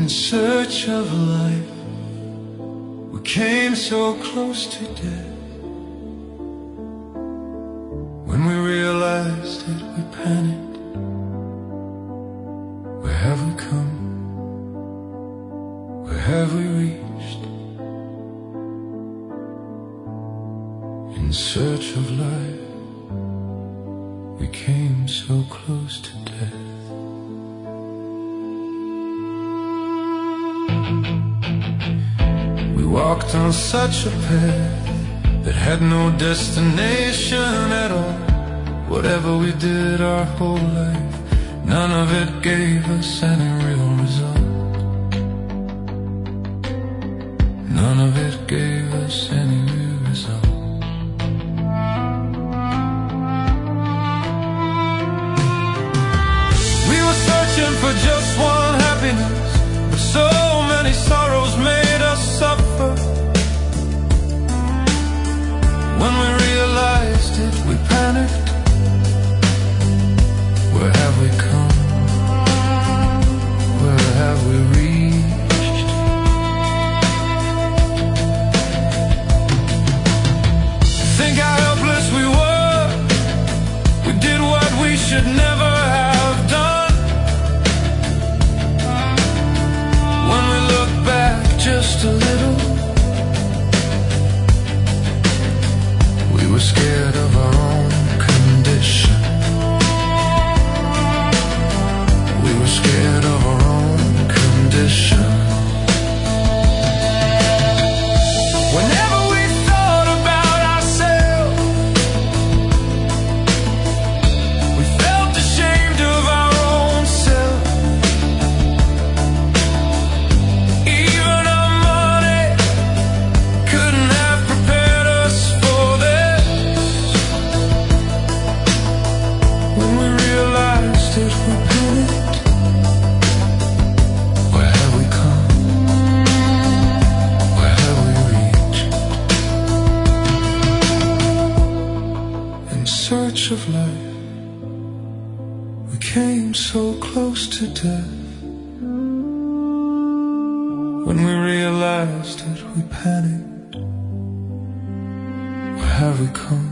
In search of life, we came so close to death. When we realized it, we panicked. Where have we come? Where have we reached? In search of life, we came so close to death. We walked on such a path that had no destination at all. Whatever we did our whole life, none of it gave us any real result. None of it gave us any real result. We were searching for just one happiness, but so many sorrows made us suffer. When we realized it, we panicked. Where have we come? Where have we reached? Think how helpless we were. We did what we should never have done. When we look back just a little, we were scared of our own condition. We were scared of our own condition. Whenever we thought about ourselves, we felt ashamed of our own self. Even our money couldn't have prepared us for this. When we realized it, we panicked. Where have we come? Where have we reached? In search of life, we came so close to death. When we realized it, we panicked. Where have we come?